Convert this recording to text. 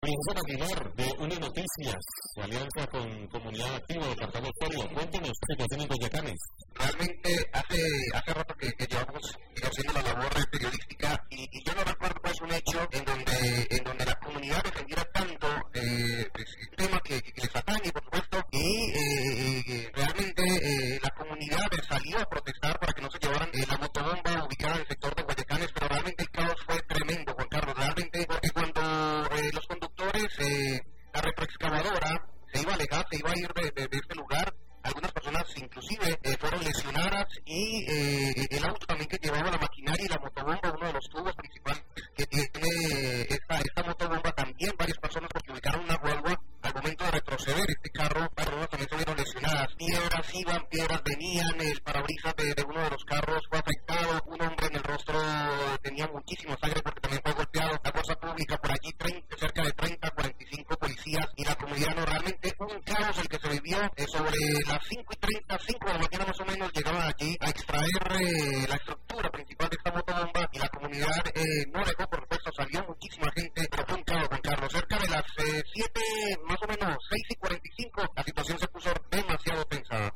Princesa Aguilar, de Une Noticias, de alianza con Comunidad Activa de Cartago-Estero. Cuéntenos qué situación en Boyacanes. Realmente hace rato que llevamos haciendo la labor periodística y yo no recuerdo pues un hecho en donde la comunidad defendiera tanto pues, el tema que les atañe, por supuesto, y realmente la comunidad salió a protestar para que no se llevaran la motobomba ubicada en el sector de Guayacanes, pero realmente el caos fue tremendo, Juan Carlos, realmente, porque cuando los conductores, la retroexcavadora se iba a alejar, se iba a ir de este lugar, algunas personas inclusive fueron lesionadas y el auto también que llevaba la maquinaria y la motobomba, uno de los tubos principales que tiene esta motobomba, también varias personas porque ubicaron una guagua al momento de retroceder este carro, personas también se vieron lesionadas, piedras iban, piedras venían, el parabrisas de uno de los carros fue afectado, un hombre en el rostro tenía muchísima sangre porque también fue golpeado, la fuerza pública por allí cerca de 30-45 policías y la comunidad, no, realmente un caos el que se vivió sobre las 5:30, 5 de la mañana más o menos, llegaron allí a extraer la estructura principal de esta motobomba y la comunidad no dejó, por supuesto, salió muchísima gente, pero fue un caos, Juan Carlos. Cerca de las 7, más o menos 6:45, la situación se puso